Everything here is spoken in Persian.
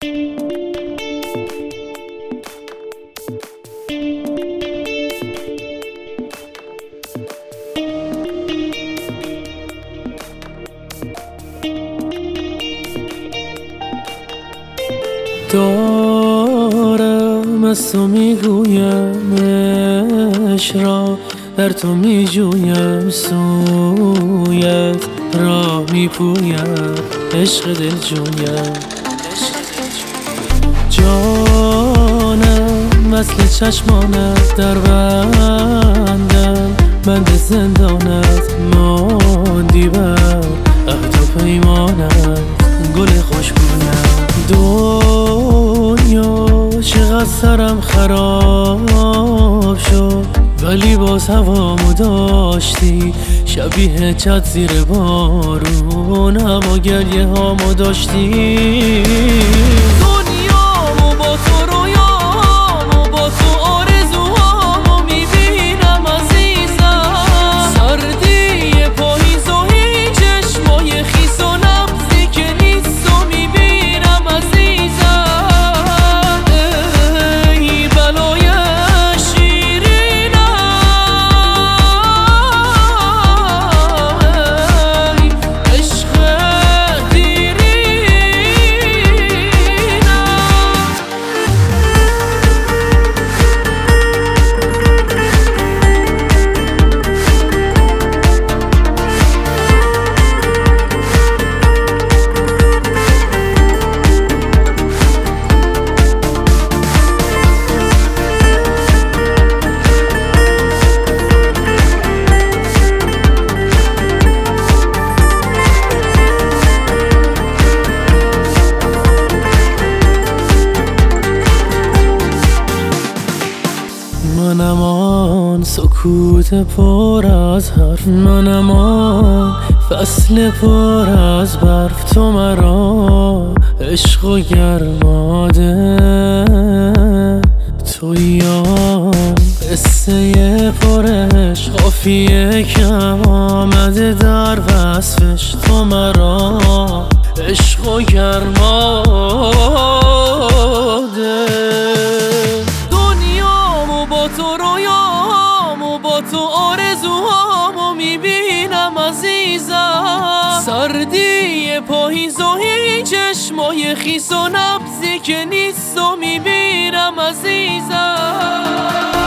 دارم از تو میگویم عشق را در تو میجویم سویت راه میپویم عشق دل جویم جانم وصل چشمانت در بندم بند زندانت ماندی بر عهد و پیمانت گل خوشبویم دنیا چقدر سرم خراب شد ولی باز هوامو داشتی شبیه چت زیر بارون هوا گریه هامو داشتی دنیامو با تو رویامو با تو آرزوهامو میبینم عزیزم سردی پاییز و این چشمای خیس و نبضی که نیست و میبینم عزیزم ای بلای منم آن سکوت پر از حرف منم آن فصل پر از برف تو مرا عشق و گرماده تویی آن قصه پر عشق قافیه کم آمده در وصفش تو مرا عشق و گرماده با تو رویامو با تو آرزوهامو میبینم عزیزم سردی پاییز و این چشمای خیس و نبضی که نیست و میبینم عزیزم